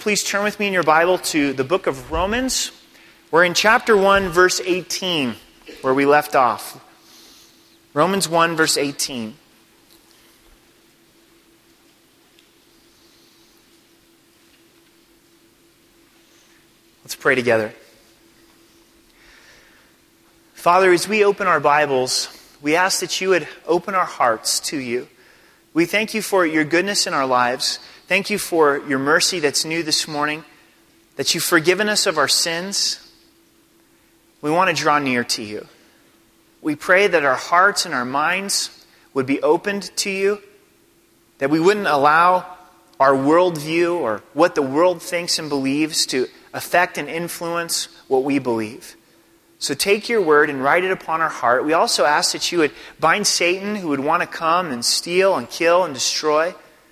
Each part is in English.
please turn with me in your Bible to the book of Romans. We're in chapter 1, verse 18, where we left off. Romans 1, verse 18. Let's pray together. Father, as we open our Bibles, we ask that you would open our hearts to you. We thank you for your goodness in our lives. Thank you for your mercy that's new this morning, that you've forgiven us of our sins. We want to draw near to you. We pray that our hearts and our minds would be opened to you, that we wouldn't allow our worldview or what the world thinks and believes to affect and influence what we believe. So take your word and write it upon our heart. We also ask that you would bind Satan, who would want to come and steal and kill and destroy.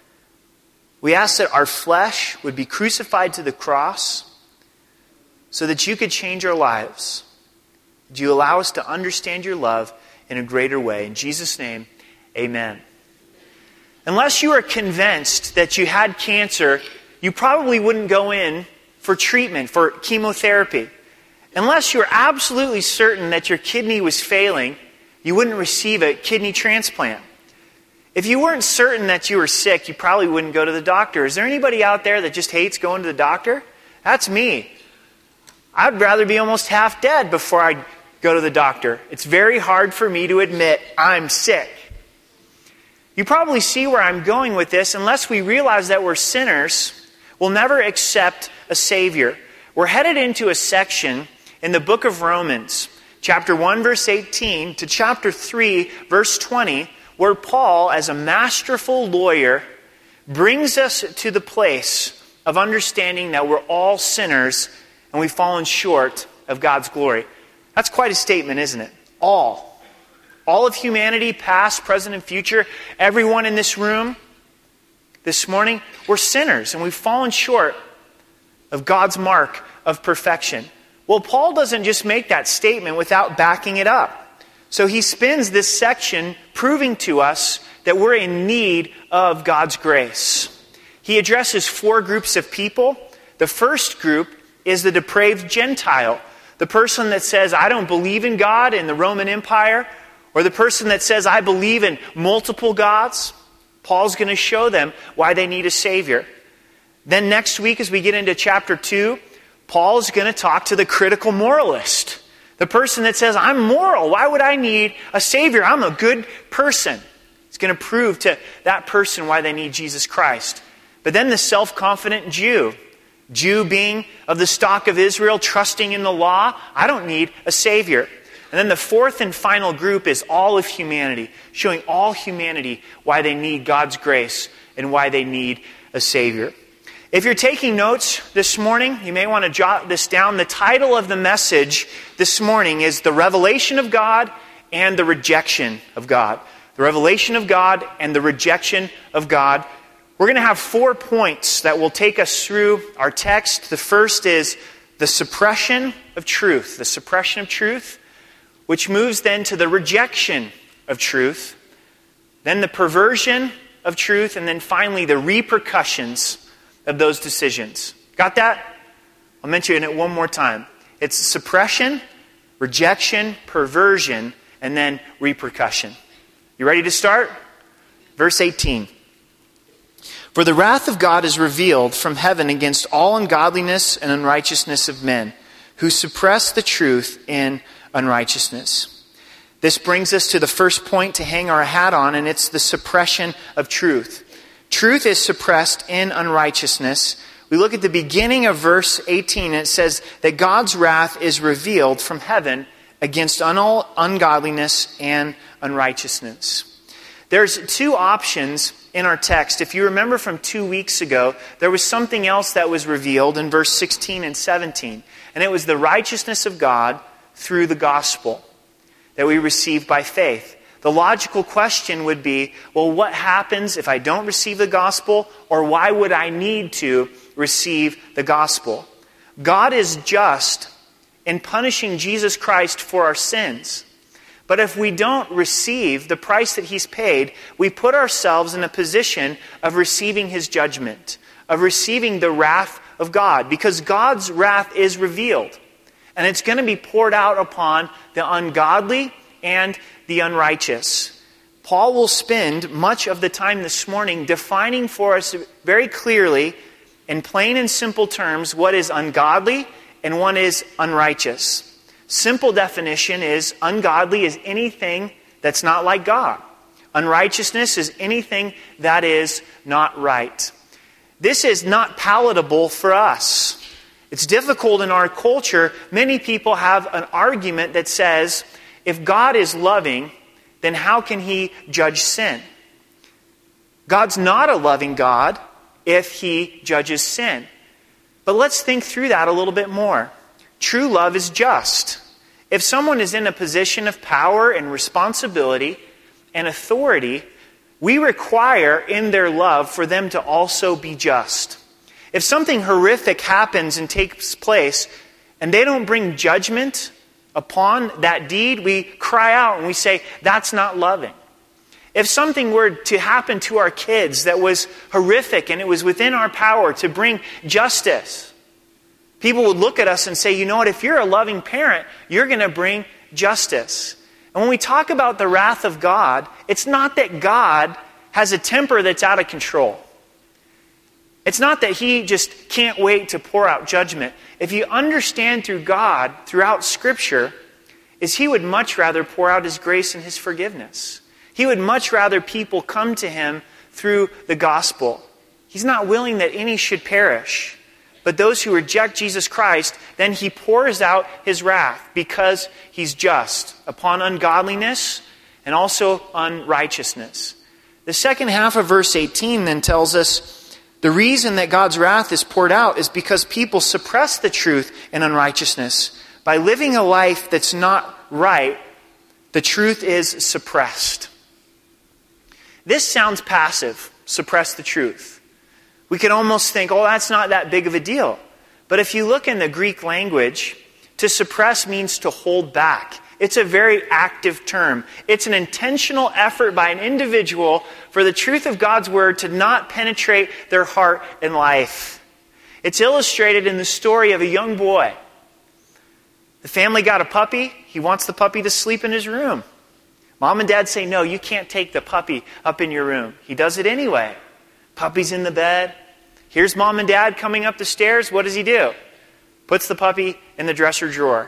We ask that our flesh would be crucified to the cross so that you could change our lives. Would you allow us to understand your love in a greater way? In Jesus' name, amen. Unless you are convinced that you had cancer, you probably wouldn't go in for treatment, for chemotherapy. Unless you're absolutely certain that your kidney was failing, you wouldn't receive a kidney transplant. If you weren't certain that you were sick, you probably wouldn't go to the doctor. Is there anybody out there that just hates going to the doctor? That's me. I'd rather be almost half dead before I go to the doctor. It's very hard for me to admit I'm sick. You probably see where I'm going with this. Unless we realize that we're sinners, we'll never accept a Savior. We're headed into a section in the book of Romans, chapter 1, verse 18, to chapter 3, verse 20, where Paul, as a masterful lawyer, brings us to the place of understanding that we're all sinners and we've fallen short of God's glory. That's quite a statement, isn't it? All. All of humanity, past, present, and future, everyone in this room this morning, we're sinners and we've fallen short of God's mark of perfection. Well, Paul doesn't just make that statement without backing it up. So he spends this section proving to us that we're in need of God's grace. He addresses 4 groups of people. The first group is the depraved Gentile, the person that says, I don't believe in God in the Roman Empire, or the person that says, I believe in multiple gods. Paul's going to show them why they need a Savior. Then next week, as we get into chapter 2, Paul's going to talk to the critical moralist. The person that says, I'm moral. Why would I need a Savior? I'm a good person. He's going to prove to that person why they need Jesus Christ. But then the self-confident Jew being of the stock of Israel, trusting in the law, I don't need a Savior. And then the fourth and final group is all of humanity, showing all humanity why they need God's grace and why they need a Savior. If you're taking notes this morning, you may want to jot this down. The title of the message this morning is The Revelation of God and the Rejection of God. The revelation of God and the rejection of God. We're going to have 4 points that will take us through our text. The first is the suppression of truth. The suppression of truth, which moves then to the rejection of truth. Then the perversion of truth. And then finally the repercussions of those decisions. Got that? I'll mention it one more time. It's suppression, rejection, perversion, and then repercussion. You ready to start? Verse 18. For the wrath of God is revealed from heaven against all ungodliness and unrighteousness of men, who suppress the truth in unrighteousness. This brings us to the first point to hang our hat on, and it's the suppression of truth. Truth is suppressed in unrighteousness. We look at the beginning of verse 18, and it says that God's wrath is revealed from heaven against all ungodliness and unrighteousness. There's 2 options in our text. If you remember from 2 weeks ago, there was something else that was revealed in verse 16 and 17. And it was the righteousness of God through the gospel that we receive by faith. The logical question would be, well, what happens if I don't receive the gospel? Or why would I need to receive the gospel? God is just in punishing Jesus Christ for our sins. But if we don't receive the price that He's paid, we put ourselves in a position of receiving His judgment, of receiving the wrath of God, because God's wrath is revealed. And it's going to be poured out upon the ungodly and the unrighteous. Paul will spend much of the time this morning defining for us very clearly, in plain and simple terms, what is ungodly and what is unrighteous. Simple definition is ungodly is anything that's not like God. Unrighteousness is anything that is not right. This is not palatable for us. It's difficult in our culture. Many people have an argument that says, if God is loving, then how can He judge sin? God's not a loving God if He judges sin. But let's think through that a little bit more. True love is just. If someone is in a position of power and responsibility and authority, we require in their love for them to also be just. If something horrific happens and takes place, and they don't bring judgment upon that deed, we cry out and we say, that's not loving. If something were to happen to our kids that was horrific and it was within our power to bring justice, people would look at us and say, you know what, if you're a loving parent, you're going to bring justice. And when we talk about the wrath of God, it's not that God has a temper that's out of control. It's not that He just can't wait to pour out judgment. If you understand through God, throughout Scripture, is He would much rather pour out His grace and His forgiveness. He would much rather people come to Him through the gospel. He's not willing that any should perish, but those who reject Jesus Christ, then He pours out His wrath because He's just upon ungodliness and also unrighteousness. The second half of verse 18 then tells us the reason that God's wrath is poured out is because people suppress the truth in unrighteousness. By living a life that's not right, the truth is suppressed. This sounds passive, suppress the truth. We could almost think, oh, that's not that big of a deal. But if you look in the Greek language, to suppress means to hold back. It's a very active term. It's an intentional effort by an individual for the truth of God's Word to not penetrate their heart and life. It's illustrated in the story of a young boy. The family got a puppy. He wants the puppy to sleep in his room. Mom and Dad say, no, you can't take the puppy up in your room. He does it anyway. Puppy's in the bed. Here's Mom and Dad coming up the stairs. What does he do? Puts the puppy in the dresser drawer.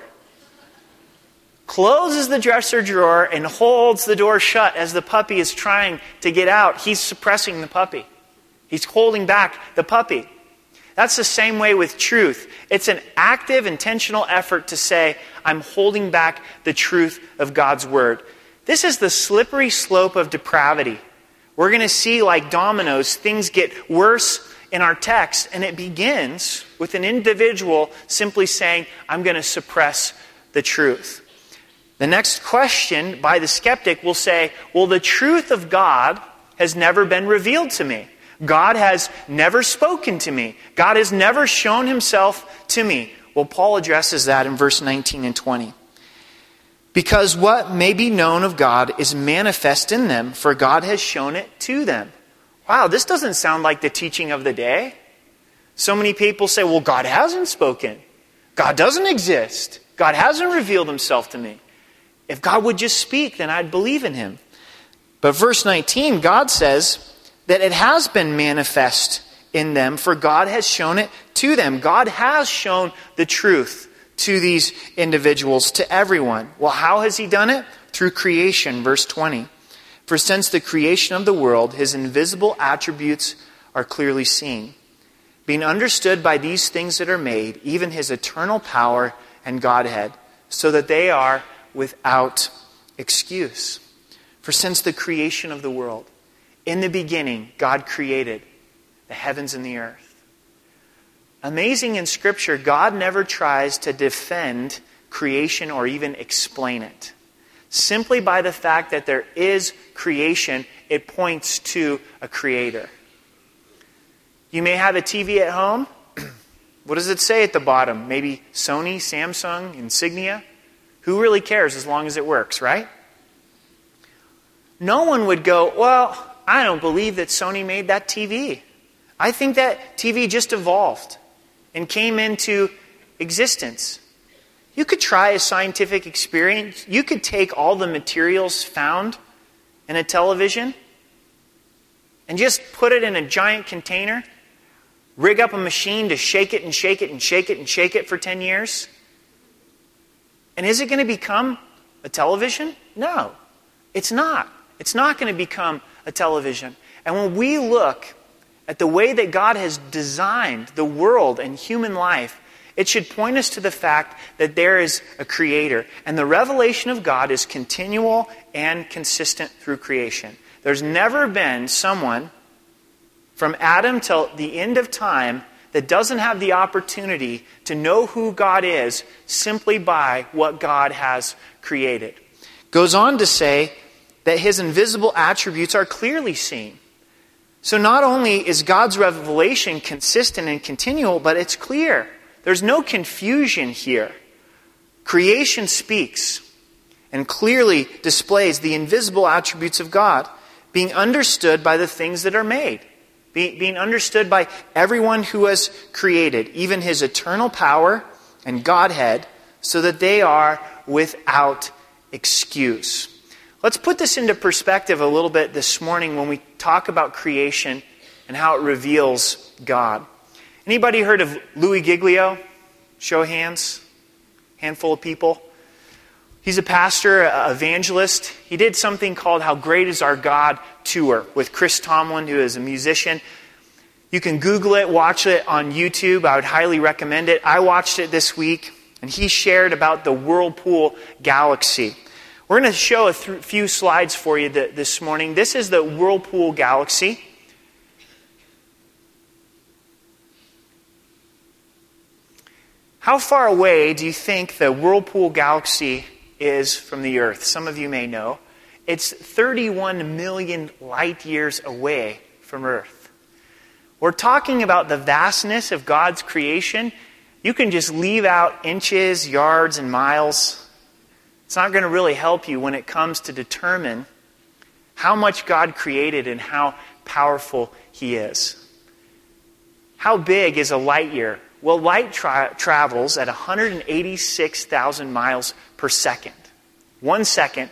Closes the dresser drawer and holds the door shut as the puppy is trying to get out. He's suppressing the puppy. He's holding back the puppy. That's the same way with truth. It's an active, intentional effort to say, I'm holding back the truth of God's Word. This is the slippery slope of depravity. We're going to see, like dominoes, things get worse in our text, and it begins with an individual simply saying, I'm going to suppress the truth. The next question by the skeptic will say, well, the truth of God has never been revealed to me. God has never spoken to me. God has never shown Himself to me. Well, Paul addresses that in verse 19 and 20. Because what may be known of God is manifest in them, for God has shown it to them. Wow, this doesn't sound like the teaching of the day. So many people say, well, God hasn't spoken. God doesn't exist. God hasn't revealed Himself to me. If God would just speak, then I'd believe in Him. But verse 19, God says that it has been manifest in them, for God has shown it to them. God has shown the truth to these individuals, to everyone. Well, how has He done it? Through creation, verse 20. For since the creation of the world, His invisible attributes are clearly seen, being understood by these things that are made, even His eternal power and Godhead, so that they are without excuse. For since the creation of the world, in the beginning, God created the heavens and the earth. Amazing in Scripture, God never tries to defend creation or even explain it. Simply by the fact that there is creation, it points to a creator. You may have a TV at home. What does it say at the bottom? Maybe Sony, Samsung, Insignia? Who really cares as long as it works, right? No one would go, well, I don't believe that Sony made that TV. I think that TV just evolved. and came into existence. You could try a scientific experiment. You could take all the materials found in a television and just put it in a giant container, rig up a machine to shake it and shake it and shake it and shake it for 10 years. And is it going to become a television? No, it's not. It's not going to become a television. And when we look at the way that God has designed the world and human life, it should point us to the fact that there is a creator. And the revelation of God is continual and consistent through creation. There's never been someone from Adam till the end of time that doesn't have the opportunity to know who God is simply by what God has created. Goes on to say that his invisible attributes are clearly seen. So not only is God's revelation consistent and continual, but it's clear. There's no confusion here. Creation speaks and clearly displays the invisible attributes of God, being understood by the things that are made, being understood by everyone who has created, even his eternal power and Godhead, so that they are without excuse. Let's put this into perspective a little bit this morning when we talk about creation and how it reveals God. Anybody heard of Louis Giglio? Show of hands. Handful of people. He's a pastor, an evangelist. He did something called How Great Is Our God Tour with Chris Tomlin, who is a musician. You can Google it, watch it on YouTube. I would highly recommend it. I watched it this week, and he shared about the Whirlpool Galaxy. We're going to show a few slides for you this morning. This is the Whirlpool Galaxy. How far away do you think the Whirlpool Galaxy is from the Earth? Some of you may know. It's 31 million light years away from Earth. We're talking about the vastness of God's creation. You can just leave out inches, yards, and miles. It's not going to really help you when it comes to determine how much God created and how powerful He is. How big is a light year? Well, light travels at 186,000 miles per second. 1 second,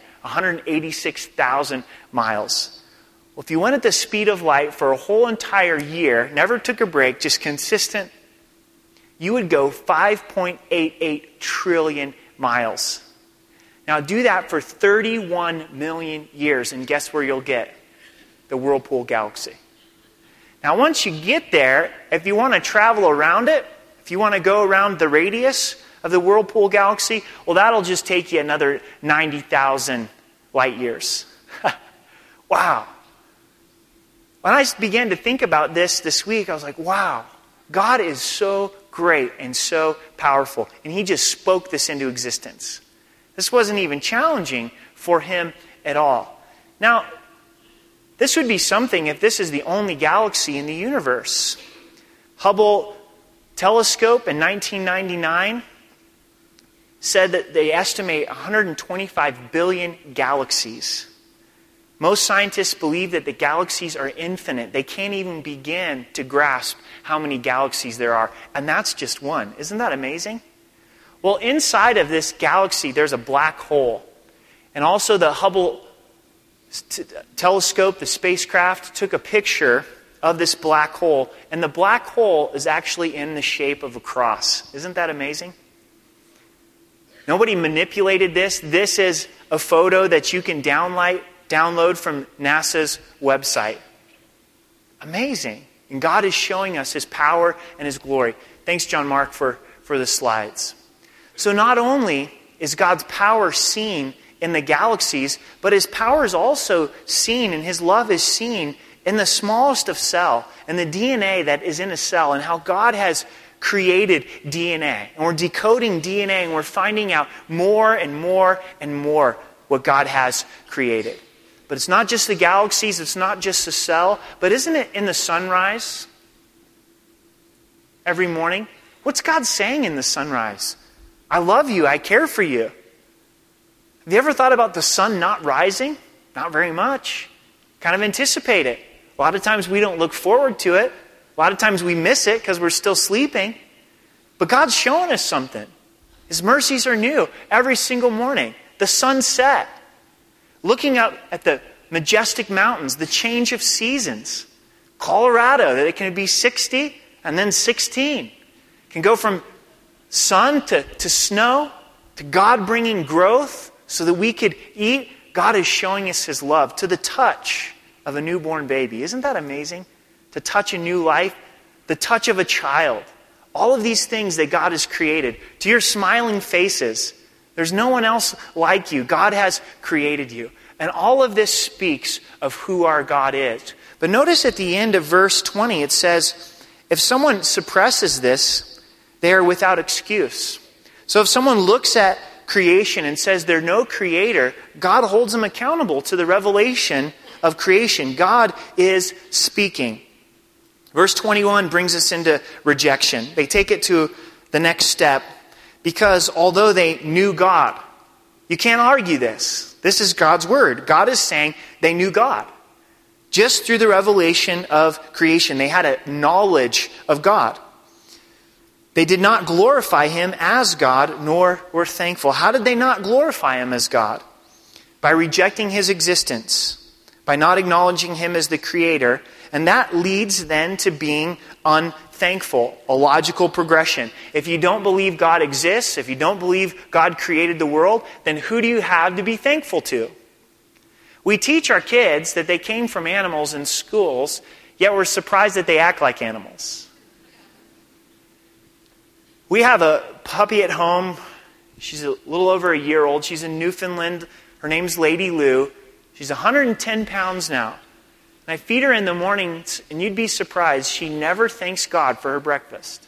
186,000 miles. Well, if you went at the speed of light for a whole entire year, never took a break, just consistent, you would go 5.88 trillion miles. Now do that for 31 million years, and guess where you'll get? The Whirlpool Galaxy. Now once you get there, if you want to travel around it, if you want to go around the radius of the Whirlpool Galaxy, well, that'll just take you another 90,000 light years. Wow. When I began to think about this week, I was like, wow, God is so great and so powerful. And He just spoke this into existence. This wasn't even challenging for Him at all. Now, this would be something if this is the only galaxy in the universe. Hubble telescope in 1999 said that they estimate 125 billion galaxies. Most scientists believe that the galaxies are infinite. They can't even begin to grasp how many galaxies there are. And that's just one. Isn't that amazing? Well, inside of this galaxy, there's a black hole. And also the Hubble telescope, the spacecraft, took a picture of this black hole. And the black hole is actually in the shape of a cross. Isn't that amazing? Nobody manipulated this. This is a photo that you can download from NASA's website. Amazing. And God is showing us His power and His glory. Thanks, John Mark, for the slides. So not only is God's power seen in the galaxies, but His power is also seen and His love is seen in the smallest of cell, and the DNA that is in a cell, and how God has created DNA. And we're decoding DNA and we're finding out more and more and more what God has created. But it's not just the galaxies, it's not just the cell, but isn't it in the sunrise every morning? What's God saying in the sunrise? I love you, I care for you. Have you ever thought about the sun not rising? Not very much. Kind of anticipate it. A lot of times we don't look forward to it. A lot of times we miss it because we're still sleeping. But God's showing us something. His mercies are new every single morning. The sunset. Looking up at the majestic mountains, the change of seasons. Colorado, that it can be 60 and then 16. It can go from sun to snow, to God bringing growth so that we could eat. God is showing us His love to the touch of a newborn baby. Isn't that amazing? To touch a new life, the touch of a child. All of these things that God has created. To your smiling faces. There's no one else like you. God has created you. And all of this speaks of who our God is. But notice at the end of verse 20, it says, if someone suppresses this, they are without excuse. So if someone looks at creation and says there's no creator, God holds them accountable to the revelation of creation. God is speaking. Verse 21 brings us into rejection. They take it to the next step because although they knew God, you can't argue this. This is God's word. God is saying they knew God. Just through the revelation of creation, they had a knowledge of God. They did not glorify Him as God, nor were thankful. How did they not glorify Him as God? By rejecting His existence, by not acknowledging Him as the Creator, and that leads then to being unthankful, a logical progression. If you don't believe God exists, if you don't believe God created the world, then who do you have to be thankful to? We teach our kids that they came from animals in schools, yet we're surprised that they act like animals. We have a puppy at home. She's a little over a year old. She's in Newfoundland. Her name's Lady Lou. She's 110 pounds now. And I feed her in the mornings, and you'd be surprised, she never thanks God for her breakfast.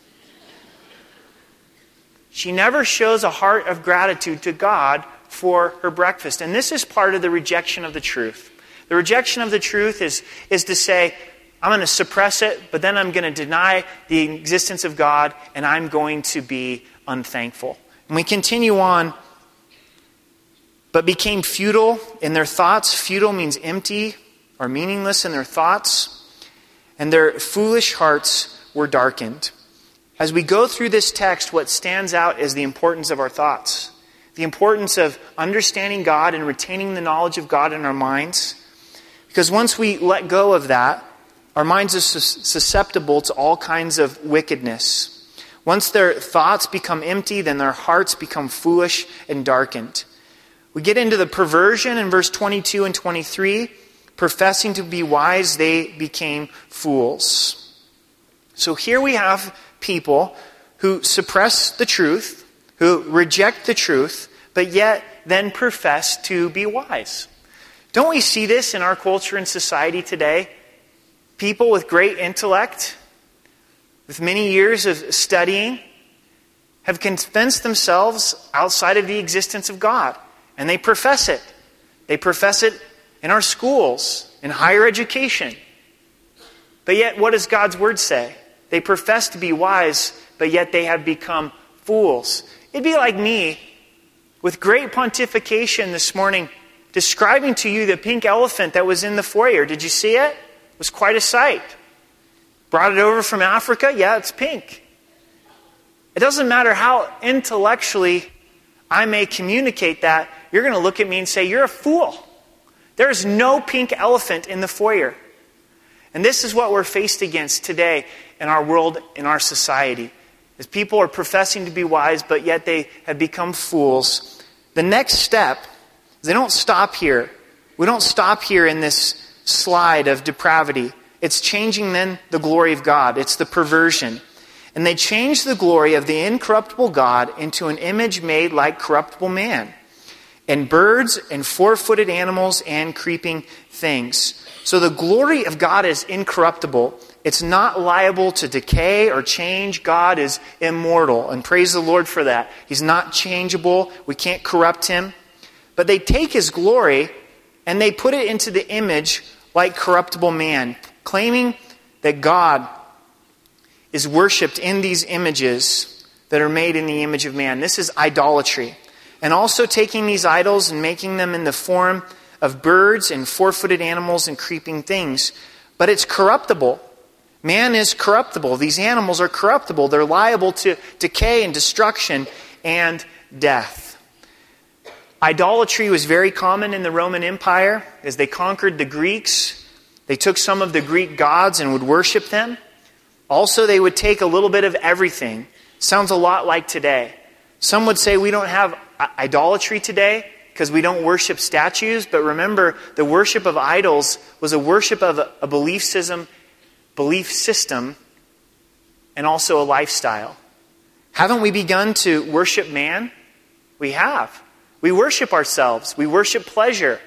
She never shows a heart of gratitude to God for her breakfast. And this is part of the rejection of the truth. The rejection of the truth is to say, I'm going to suppress it, but then I'm going to deny the existence of God, and I'm going to be unthankful. And we continue on. But became futile in their thoughts. Futile means empty or meaningless in their thoughts. And their foolish hearts were darkened. As we go through this text, what stands out is the importance of our thoughts. The importance of understanding God and retaining the knowledge of God in our minds. Because once we let go of that, our minds are susceptible to all kinds of wickedness. Once their thoughts become empty, then their hearts become foolish and darkened. We get into the perversion in verse 22 and 23. Professing to be wise, they became fools. So here we have people who suppress the truth, who reject the truth, but yet then profess to be wise. Don't we see this in our culture and society today? People with great intellect, with many years of studying, have convinced themselves outside of the existence of God. And they profess it. They profess it in our schools, in higher education. But yet, what does God's word say? They profess to be wise, but yet they have become fools. It'd be like me, with great pontification this morning, describing to you the pink elephant that was in the foyer. Did you see it? It was quite a sight. Brought it over from Africa? Yeah, it's pink. It doesn't matter how intellectually I may communicate that, you're going to look at me and say, you're a fool. There is no pink elephant in the foyer. And this is what we're faced against today in our world, in our society. As people are professing to be wise, but yet they have become fools. The next step, they don't stop here. We don't stop here in this slide of depravity. It's changing then the glory of God. It's the perversion. And they change the glory of the incorruptible God into an image made like corruptible man, and birds and four-footed animals and creeping things. So the glory of God is incorruptible. It's not liable to decay or change. God is immortal, and praise the Lord for that. He's not changeable. We can't corrupt Him. But they take His glory and they put it into the image like corruptible man, claiming that God is worshipped in these images that are made in the image of man. This is idolatry. And also taking these idols and making them in the form of birds and four-footed animals and creeping things. But it's corruptible, Man is corruptible. These animals are corruptible. They're liable to decay and destruction and death. Idolatry was very common in the Roman Empire. As they conquered the Greeks, they took some of the Greek gods and would worship them. Also, they would take a little bit of everything. Sounds a lot like today. Some would say we don't have idolatry today because we don't worship statues. But remember, the worship of idols was a worship of a belief system, and also a lifestyle. Haven't we begun to worship man? We have. We worship ourselves. We worship pleasure.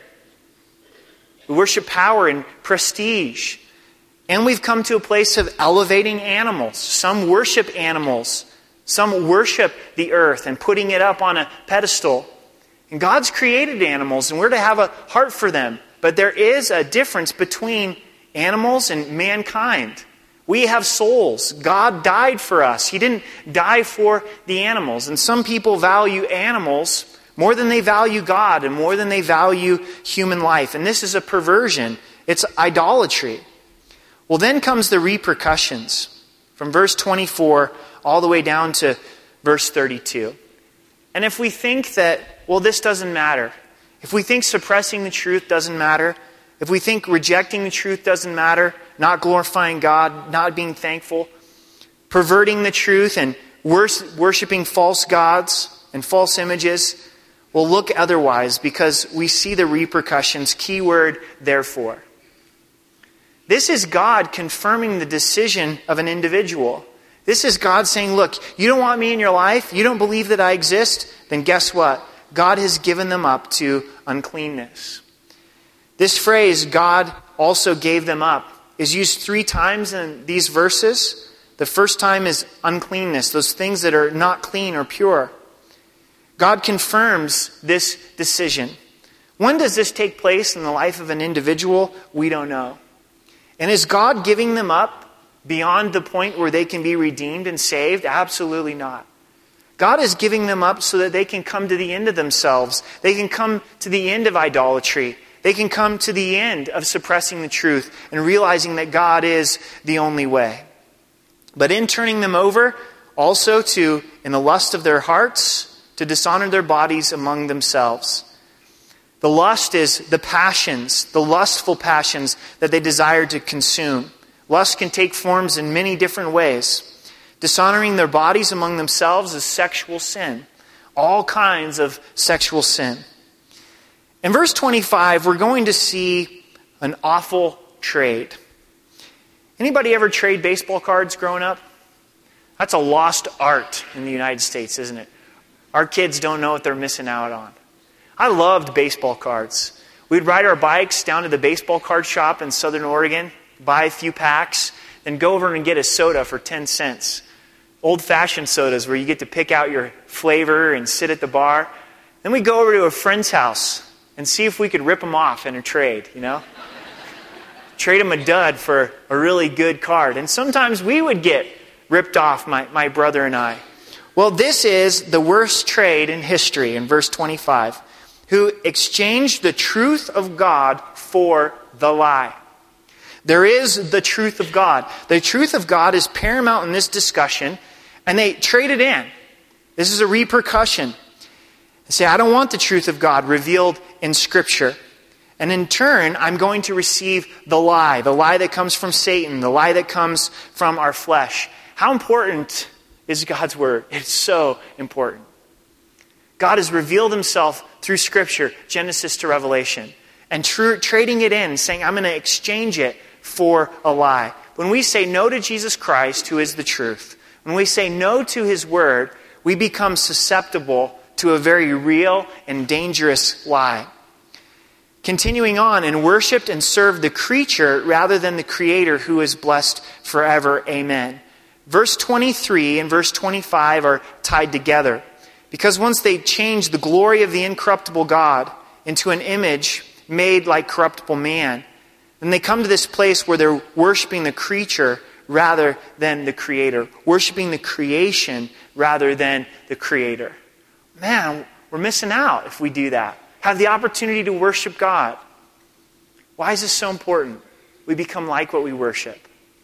We worship power and prestige. And we've come to a place of elevating animals. Some worship animals. Some worship the earth and putting it up on a pedestal. And God's created animals, and we're to have a heart for them. But there is a difference between animals and mankind. We have souls. God died for us. He didn't die for the animals. And some people value animals more than they value God and more than they value human life. And this is a perversion. It's idolatry. Well, then comes the repercussions. From verse 24 all the way down to verse 32. And if we think that, well, this doesn't matter. If we think suppressing the truth doesn't matter. If we think rejecting the truth doesn't matter, not glorifying God, not being thankful, perverting the truth and worshiping false gods and false images, we'll look otherwise because we see the repercussions. Keyword, therefore. This is God confirming the decision of an individual. This is God saying, look, you don't want me in your life? You don't believe that I exist? Then guess what? God has given them up to uncleanness. This phrase, God also gave them up, is used 3 times in these verses. The first time is uncleanness, those things that are not clean or pure. God confirms this decision. When does this take place in the life of an individual? We don't know. And is God giving them up beyond the point where they can be redeemed and saved? Absolutely not. God is giving them up so that they can come to the end of themselves. They can come to the end of idolatry. They can come to the end of suppressing the truth and realizing that God is the only way. But in turning them over, also to, in the lust of their hearts, to dishonor their bodies among themselves. The lust is the passions, the lustful passions that they desire to consume. Lust can take forms in many different ways. Dishonoring their bodies among themselves is sexual sin. All kinds of sexual sin. In verse 25, we're going to see an awful trade. Anybody ever trade baseball cards growing up? That's a lost art in the United States, isn't it? Our kids don't know what they're missing out on. I loved baseball cards. We'd ride our bikes down to the baseball card shop in Southern Oregon, buy a few packs, then go over and get a soda for 10 cents. Old-fashioned sodas where you get to pick out your flavor and sit at the bar. Then we'd go over to a friend's house and see if we could rip them off in a trade, Trade them a dud for a really good card. And sometimes we would get ripped off, my brother and I. Well, this is the worst trade in history in verse 25. Who exchanged the truth of God for the lie. There is the truth of God. The truth of God is paramount in this discussion, and they trade it in. This is a repercussion. They say, I don't want the truth of God revealed in Scripture. And in turn, I'm going to receive the lie that comes from Satan, the lie that comes from our flesh. How important is God's Word? It's so important. God has revealed Himself through Scripture, Genesis to Revelation, and trading it in, saying, I'm going to exchange it for a lie. When we say no to Jesus Christ, who is the truth, when we say no to His Word, we become susceptible to a very real and dangerous lie. Continuing on, and worshipped and served the creature rather than the Creator who is blessed forever. Amen. Verse 23 and verse 25 are tied together. Because once they change the glory of the incorruptible God into an image made like corruptible man, then they come to this place where they're worshiping the creature rather than the Creator. Worshiping the creation rather than the Creator. Man, we're missing out if we do that. Have the opportunity to worship God. Why is this so important? We become like what we worship.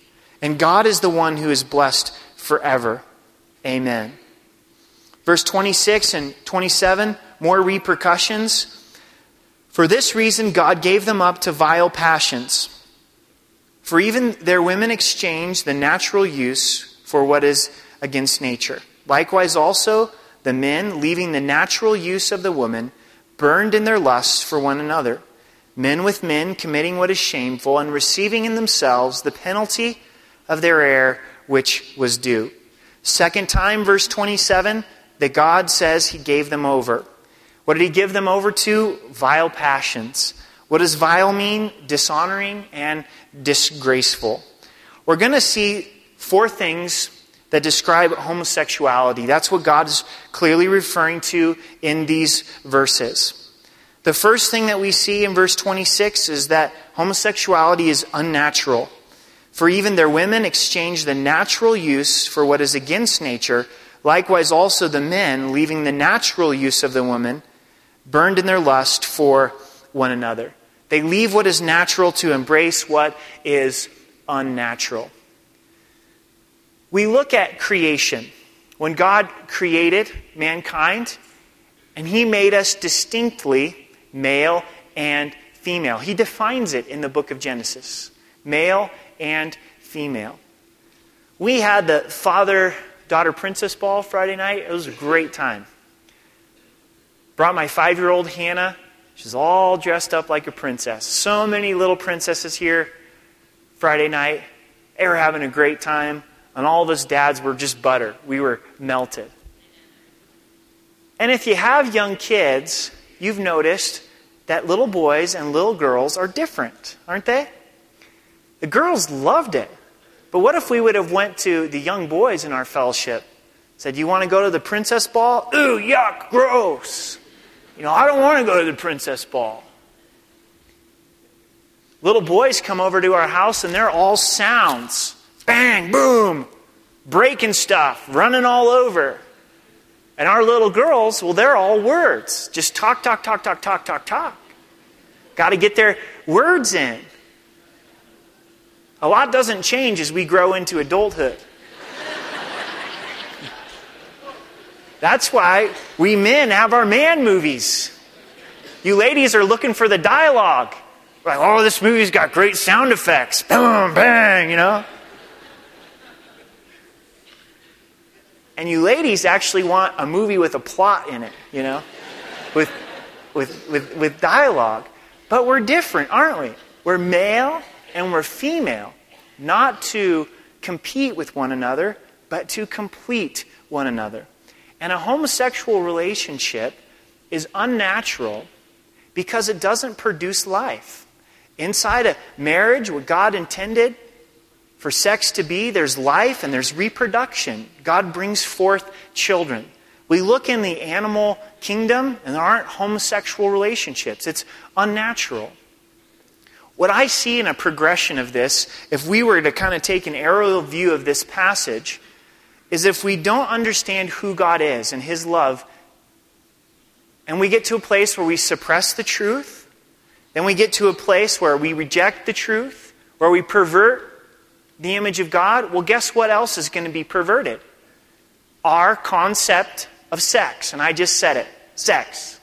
And God is the one who is blessed forever. Amen. Verse 26 and 27, more repercussions. For this reason God gave them up to vile passions. For even their women exchanged the natural use for what is against nature. Likewise also, the men, leaving the natural use of the woman, burned in their lusts for one another. Men with men committing what is shameful and receiving in themselves the penalty of their error which was due. Second time, verse 27, that God says He gave them over. What did He give them over to? Vile passions. What does vile mean? Dishonoring and disgraceful. We're going to see 4 things that describe homosexuality. That's what God is clearly referring to in these verses. The first thing that we see in verse 26 is that homosexuality is unnatural. For even their women exchange the natural use for what is against nature. Likewise also the men, leaving the natural use of the woman, burned in their lust for one another. They leave what is natural to embrace what is unnatural. We look at creation. When God created mankind, and He made us distinctly male and female. He defines it in the book of Genesis. Male and female. We had the father-daughter princess ball Friday night. It was a great time. Brought my 5-year-old Hannah. She's all dressed up like a princess. So many little princesses here Friday night. They were having a great time. And all of us dads were just butter. We were melted. And if you have young kids, you've noticed that little boys and little girls are different, aren't they? The girls loved it. But what if we would have went to the young boys in our fellowship, said, "You want to go to the princess ball?" "Ooh, yuck, gross. I don't want to go to the princess ball." Little boys come over to our house and they're all sounds. Bang, boom, breaking stuff, running all over. And our little girls, well, they're all words. Just talk, talk, talk, talk, talk, talk, talk. Got to get their words in. A lot doesn't change as we grow into adulthood. That's why we men have our man movies. You ladies are looking for the dialogue. Like, oh, this movie's got great sound effects. Boom, bang, And you ladies actually want a movie with a plot in it, with dialogue. But we're different, aren't we? We're male and we're female. Not to compete with one another, but to complete one another. And a homosexual relationship is unnatural because it doesn't produce life. Inside a marriage, what God intended for sex to be, there's life and there's reproduction. God brings forth children. We look in the animal kingdom and there aren't homosexual relationships. It's unnatural. What I see in a progression of this, if we were to kind of take an aerial view of this passage, is if we don't understand who God is and His love, and we get to a place where we suppress the truth, then we get to a place where we reject the truth, where we pervert the image of God, well, guess what else is going to be perverted? Our concept of sex. And I just said it. Sex.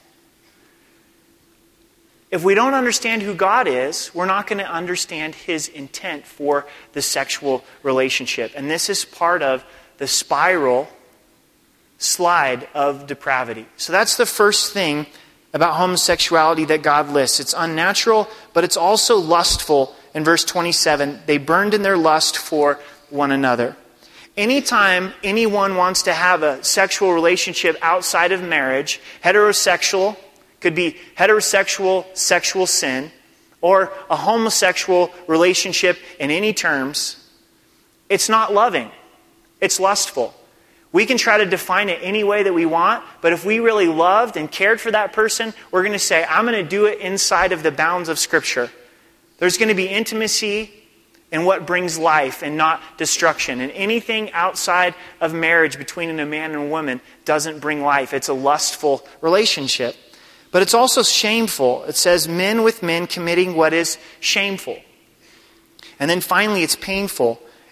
If we don't understand who God is, we're not going to understand His intent for the sexual relationship. And this is part of the spiral slide of depravity. So that's the first thing about homosexuality that God lists. It's unnatural, but it's also lustful. In verse 27, they burned in their lust for one another. Anytime anyone wants to have a sexual relationship outside of marriage, heterosexual, could be heterosexual sexual sin, or a homosexual relationship in any terms, it's not loving. It's lustful. We can try to define it any way that we want, but if we really loved and cared for that person, we're going to say, I'm going to do it inside of the bounds of Scripture. There's going to be intimacy in what brings life and not destruction. And anything outside of marriage between a man and a woman doesn't bring life. It's a lustful relationship. But it's also shameful. It says men with men committing what is shameful. And then finally it's painful.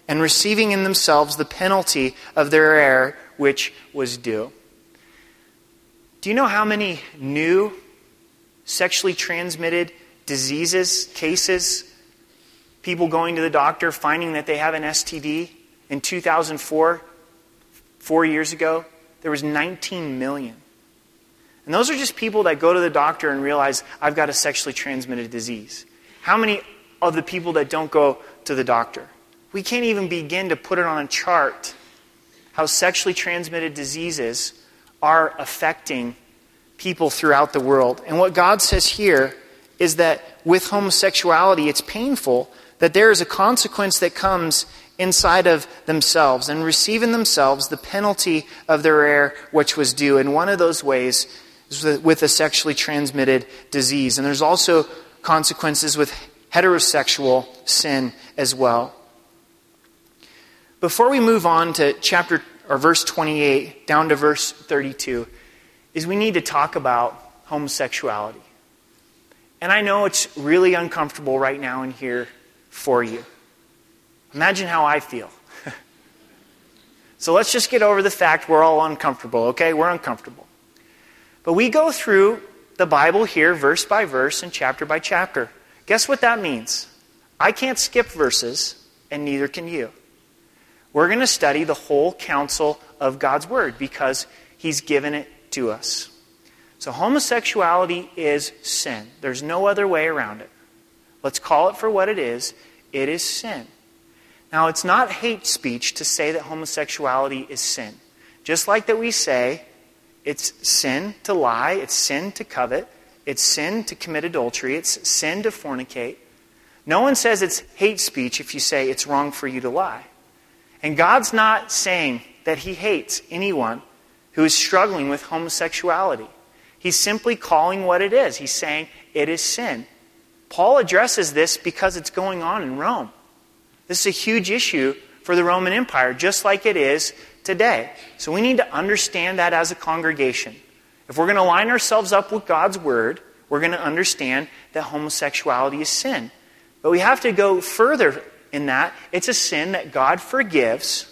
and receiving in themselves the penalty of their error which was due. Do you know how many new sexually transmitted diseases, cases, people going to the doctor finding that they have an STD? In 2004, 4 years ago, there was 19 million. And those are just people that go to the doctor and realize, I've got a sexually transmitted disease. How many of the people that don't go to the doctor? We can't even begin to put it on a chart how sexually transmitted diseases are affecting people throughout the world. And what God says here is that with homosexuality, it's painful that there is a consequence that comes inside of themselves and receive in themselves the penalty of their error which was due. And one of those ways is with a sexually transmitted disease. And there's also consequences with heterosexual sin as well. Before we move on to verse 28 down to verse 32, is we need to talk about homosexuality. And I know it's really uncomfortable right now in here for you. Imagine how I feel. So let's just get over the fact we're all uncomfortable, okay? We're uncomfortable. But we go through the Bible here verse by verse and chapter by chapter. Guess what that means? I can't skip verses, and neither can you. We're going to study the whole counsel of God's Word because He's given it to us. So homosexuality is sin. There's no other way around it. Let's call it for what it is. It is sin. Now, it's not hate speech to say that homosexuality is sin. Just like that we say it's sin to lie, it's sin to covet, it's sin to commit adultery, it's sin to fornicate. No one says it's hate speech if you say it's wrong for you to lie. And God's not saying that He hates anyone who is struggling with homosexuality. He's simply calling what it is. He's saying it is sin. Paul addresses this because it's going on in Rome. This is a huge issue for the Roman Empire, just like it is today. So we need to understand that as a congregation. If we're going to line ourselves up with God's Word, we're going to understand that homosexuality is sin. But we have to go further in that. It's a sin that God forgives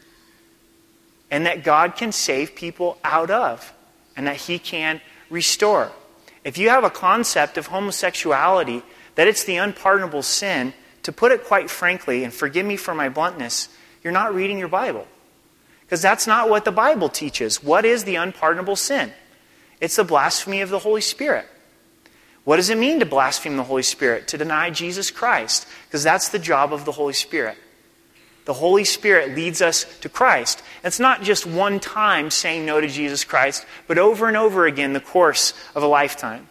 and that God can save people out of and that He can restore. If you have a concept of homosexuality, that it's the unpardonable sin, to put it quite frankly, and forgive me for my bluntness, you're not reading your Bible. Because that's not what the Bible teaches. What is the unpardonable sin? It's the blasphemy of the Holy Spirit. What does it mean to blaspheme the Holy Spirit? To deny Jesus Christ. Because that's the job of the Holy Spirit. The Holy Spirit leads us to Christ. It's not just one time saying no to Jesus Christ, but over and over again the course of a lifetime.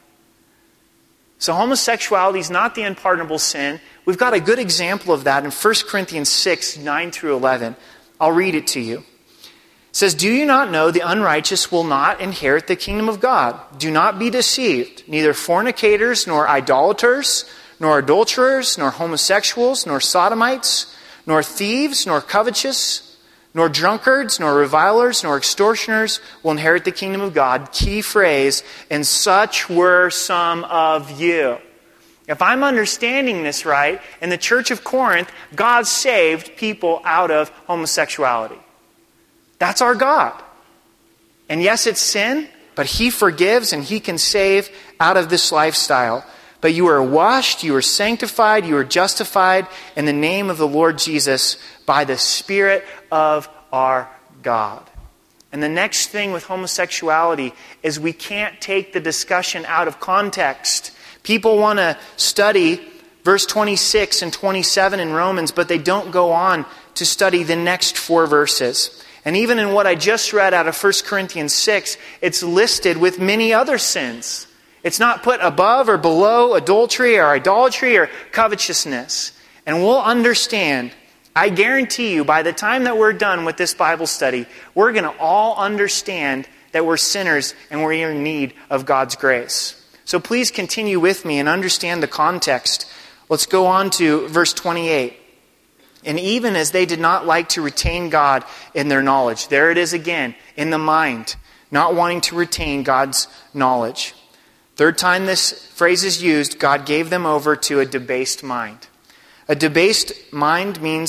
So homosexuality is not the unpardonable sin. We've got a good example of that in 1 Corinthians 6, 9 through 11. I'll read it to you. It says, "Do you not know the unrighteous will not inherit the kingdom of God? Do not be deceived. Neither fornicators, nor idolaters, nor adulterers, nor homosexuals, nor sodomites, nor thieves, nor covetous, nor drunkards, nor revilers, nor extortioners will inherit the kingdom of God." Key phrase, "and such were some of you." If I'm understanding this right, in the church of Corinth, God saved people out of homosexuality. That's our God. And yes, it's sin, but He forgives and He can save out of this lifestyle. But you are washed, you are sanctified, you are justified in the name of the Lord Jesus by the Spirit of our God. And the next thing with homosexuality is we can't take the discussion out of context. People want to study verse 26 and 27 in Romans, but they don't go on to study the next 4 verses. And even in what I just read out of 1 Corinthians 6, it's listed with many other sins. It's not put above or below adultery or idolatry or covetousness. And we'll understand, I guarantee you, by the time that we're done with this Bible study, we're going to all understand that we're sinners and we're in need of God's grace. So please continue with me and understand the context. Let's go on to verse 28. "And even as they did not like to retain God in their knowledge." There it is again, in the mind, not wanting to retain God's knowledge. Third time this phrase is used, God gave them over to a debased mind. A debased mind means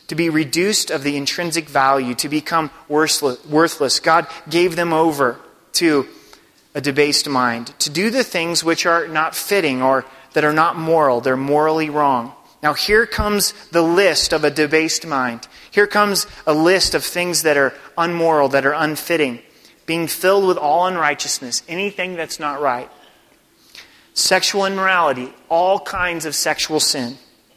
to be reduced of the intrinsic value, to become worthless. God gave them over to a debased mind, to do the things which are not fitting or that are not moral. They're morally wrong. Now here comes the list of a debased mind. Here comes a list of things that are unmoral, that are unfitting. Being filled with all unrighteousness, anything that's not right. Sexual immorality, all kinds of sexual sin.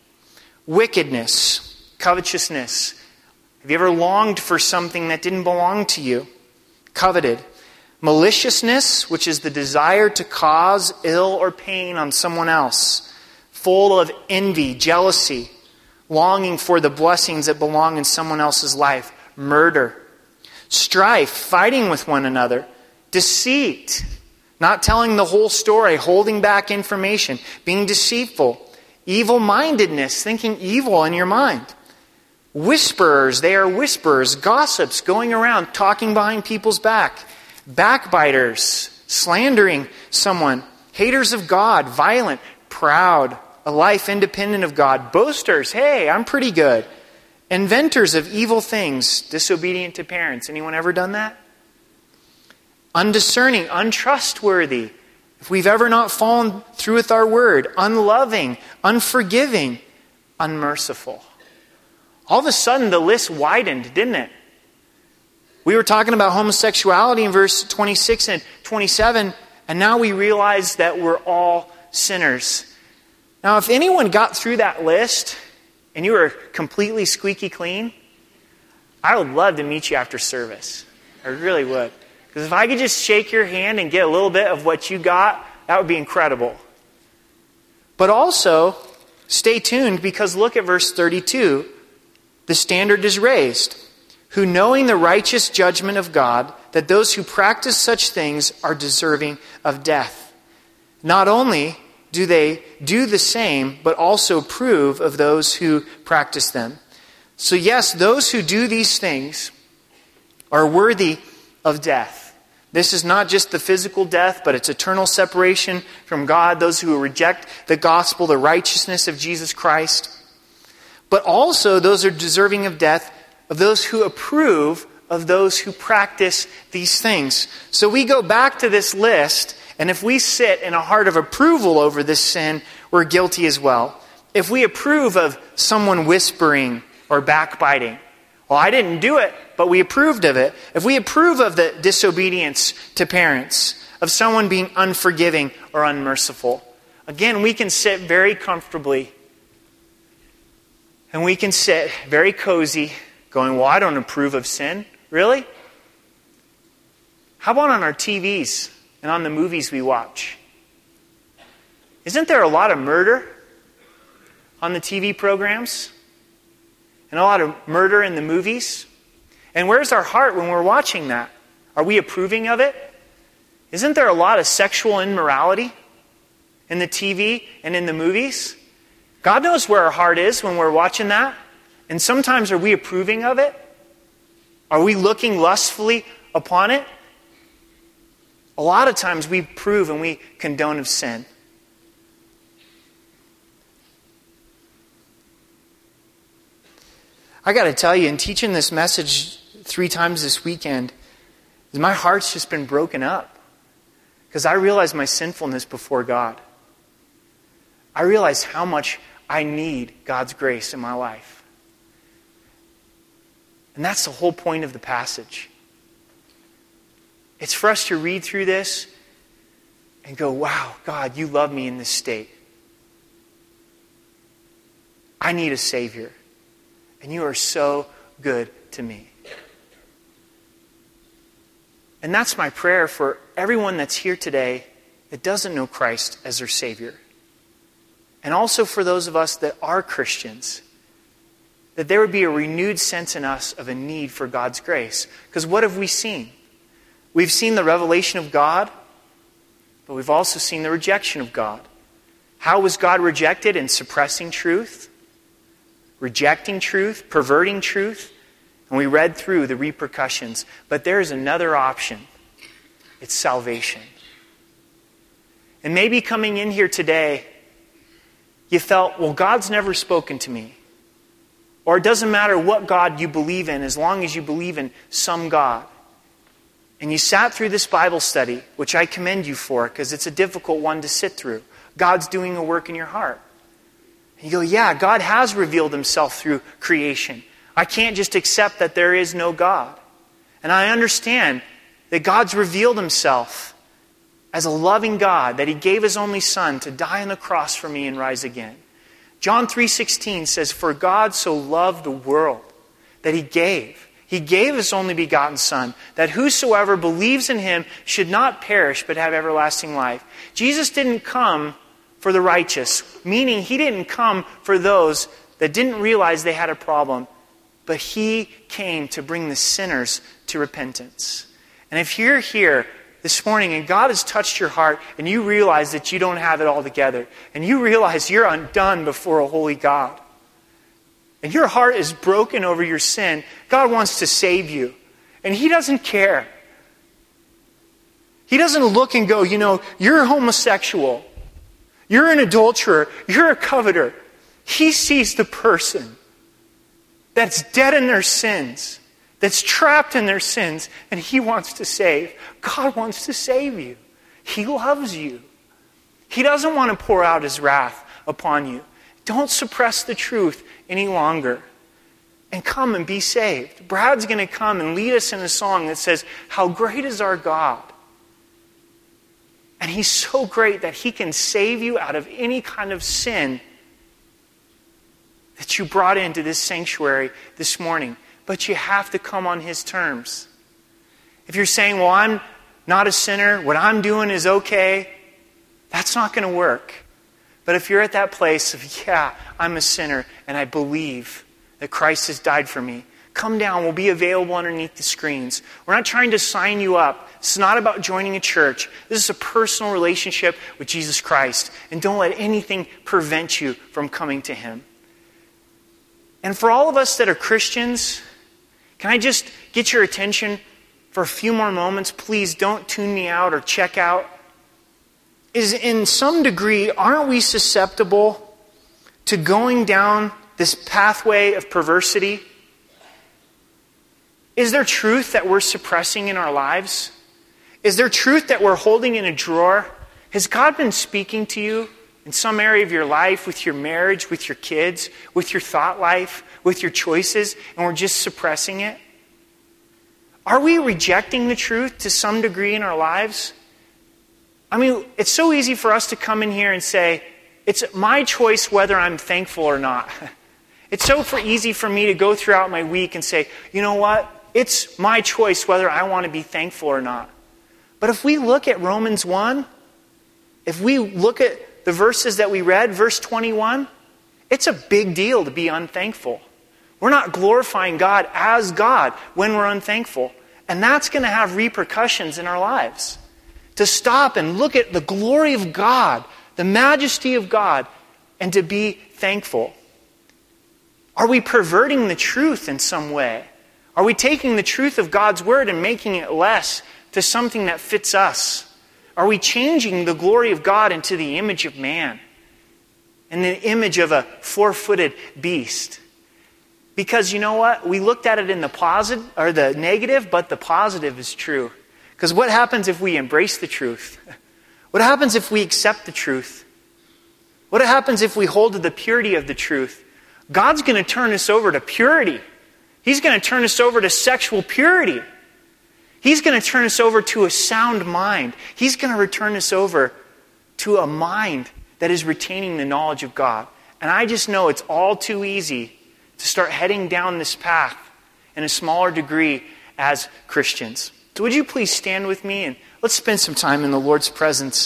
Wickedness, covetousness. Have you ever longed for something that didn't belong to you? Coveted. Maliciousness, which is the desire to cause ill or pain on someone else. Full of envy, jealousy, longing for the blessings that belong in someone else's life. Murder. Strife, fighting with one another. Deceit, not telling the whole story, holding back information, being deceitful. Evil-mindedness, thinking evil in your mind. Whisperers, they are whisperers, gossips, going around, talking behind people's back. Backbiters, slandering someone. Haters of God, violent, proud, a life independent of God. Boasters, hey, I'm pretty good. Inventors of evil things, disobedient to parents. Anyone ever done that? Undiscerning, untrustworthy. If we've ever not fallen through with our word. Unloving, unforgiving, unmerciful. All of a sudden the list widened, didn't it? We were talking about homosexuality in verse 26 and 27, and now we realize that we're all sinners. Now, if anyone got through that list and you were completely squeaky clean, I would love to meet you after service. I really would. Because if I could just shake your hand and get a little bit of what you got, that would be incredible. But also, stay tuned, because look at verse 32. The standard is raised. Who, knowing the righteous judgment of God, that those who practice such things are deserving of death. Not only do they do the same, but also approve of those who practice them. So yes, those who do these things are worthy of death. This is not just the physical death, but it's eternal separation from God, those who reject the gospel, the righteousness of Jesus Christ. But also those are deserving of death, of those who approve of those who practice these things. So we go back to this list, and if we sit in a heart of approval over this sin, we're guilty as well. If we approve of someone whispering or backbiting, well, I didn't do it, but we approved of it. If we approve of the disobedience to parents, of someone being unforgiving or unmerciful, again, we can sit very comfortably and we can sit very cozy going, well, I don't approve of sin. Really? How about on our TVs and on the movies we watch? Isn't there a lot of murder on the TV programs? And a lot of murder in the movies? And where's our heart when we're watching that? Are we approving of it? Isn't there a lot of sexual immorality in the TV and in the movies? God knows where our heart is when we're watching that. And sometimes are we approving of it? Are we looking lustfully upon it? A lot of times we approve and we condone of sin. I got to tell you, in teaching this message 3 times this weekend, my heart's just been broken up. Because I realize my sinfulness before God. I realize how much I need God's grace in my life. And that's the whole point of the passage. It's for us to read through this and go, wow, God, you love me in this state. I need a Savior. And you are so good to me. And that's my prayer for everyone that's here today that doesn't know Christ as their Savior. And also for those of us that are Christians. That there would be a renewed sense in us of a need for God's grace. Because what have we seen? We've seen the revelation of God, but we've also seen the rejection of God. How was God rejected? In suppressing truth, rejecting truth, perverting truth. And we read through the repercussions. But there is another option. It's salvation. And maybe coming in here today, you felt, well, God's never spoken to me. Or it doesn't matter what God you believe in, as long as you believe in some God. And you sat through this Bible study, which I commend you for, because it's a difficult one to sit through. God's doing a work in your heart. And you go, yeah, God has revealed himself through creation. I can't just accept that there is no God. And I understand that God's revealed himself as a loving God, that he gave his only Son to die on the cross for me and rise again. John 3:16 says, "For God so loved the world that he gave. He gave his only begotten Son, that whosoever believes in him should not perish but have everlasting life." Jesus didn't come for the righteous, meaning he didn't come for those that didn't realize they had a problem, but he came to bring the sinners to repentance. And if you're here this morning and God has touched your heart and you realize that you don't have it all together, and you realize you're undone before a holy God, and your heart is broken over your sin, God wants to save you. And he doesn't care. He doesn't look and go, you're homosexual, you're an adulterer, you're a coveter. He sees the person that's dead in their sins, that's trapped in their sins, and he wants to save. God wants to save you. He loves you. He doesn't want to pour out his wrath upon you. Don't suppress the truth any longer. And come and be saved. Brad's going to come and lead us in a song that says, "How great is our God." And he's so great that he can save you out of any kind of sin that you brought into this sanctuary this morning. But you have to come on his terms. If you're saying, well, I'm not a sinner, what I'm doing is okay, that's not going to work. But if you're at that place of, yeah, I'm a sinner and I believe that Christ has died for me, come down. We'll be available underneath the screens. We're not trying to sign you up. It's not about joining a church. This is a personal relationship with Jesus Christ. And don't let anything prevent you from coming to him. And for all of us that are Christians, can I just get your attention for a few more moments? Please don't tune me out or check out. Is in some degree, aren't we susceptible to going down this pathway of perversity? Is there truth that we're suppressing in our lives? Is there truth that we're holding in a drawer? Has God been speaking to you in some area of your life, with your marriage, with your kids, with your thought life, with your choices, and we're just suppressing it? Are we rejecting the truth to some degree in our lives? I mean, it's so easy for us to come in here and say, it's my choice whether I'm thankful or not. It's so easy for me to go throughout my week and say, you know what? It's my choice whether I want to be thankful or not. But if we look at Romans 1, if we look at the verses that we read, verse 21, it's a big deal to be unthankful. We're not glorifying God as God when we're unthankful. And that's going to have repercussions in our lives. To stop and look at the glory of God, the majesty of God, and to be thankful. Are we perverting the truth in some way? Are we taking the truth of God's word and making it less to something that fits us? Are we changing the glory of God into the image of man? And the image of a four-footed beast? Because you know what? We looked at it in the positive or the negative, but the positive is true. Because what happens if we embrace the truth? What happens if we accept the truth? What happens if we hold to the purity of the truth? God's going to turn us over to purity. He's going to turn us over to sexual purity. He's going to turn us over to a sound mind. He's going to return us over to a mind that is retaining the knowledge of God. And I just know it's all too easy to start heading down this path in a smaller degree as Christians. So would you please stand with me and let's spend some time in the Lord's presence.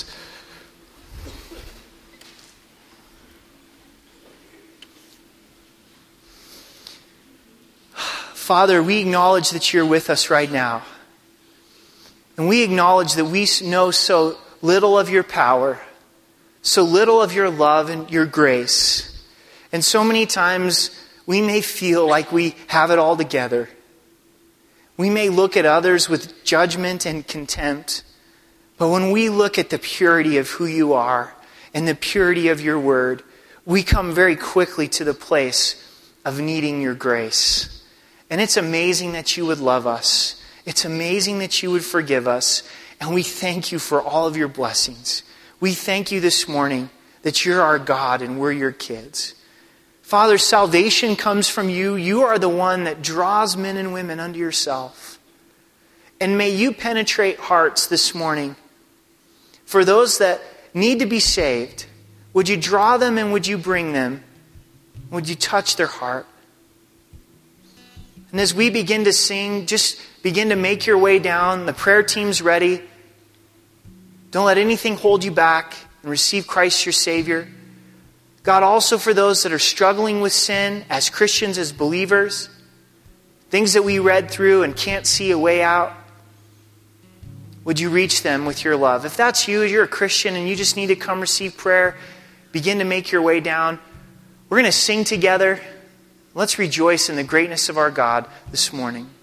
Father, we acknowledge that you're with us right now. And we acknowledge that we know so little of your power, so little of your love and your grace. And so many times we may feel like we have it all together. We may look at others with judgment and contempt. But when we look at the purity of who you are and the purity of your word, we come very quickly to the place of needing your grace. And it's amazing that you would love us. It's amazing that you would forgive us. And we thank you for all of your blessings. We thank you this morning that you're our God and we're your kids. Father, salvation comes from you. You are the one that draws men and women unto yourself. And may you penetrate hearts this morning. For those that need to be saved, would you draw them and would you bring them? Would you touch their heart? And as we begin to sing, just begin to make your way down. The prayer team's ready. Don't let anything hold you back and receive Christ your Savior. God, also for those that are struggling with sin as Christians, as believers, things that we read through and can't see a way out, would you reach them with your love? If that's you, you're a Christian and you just need to come receive prayer, begin to make your way down. We're going to sing together. Let's rejoice in the greatness of our God this morning.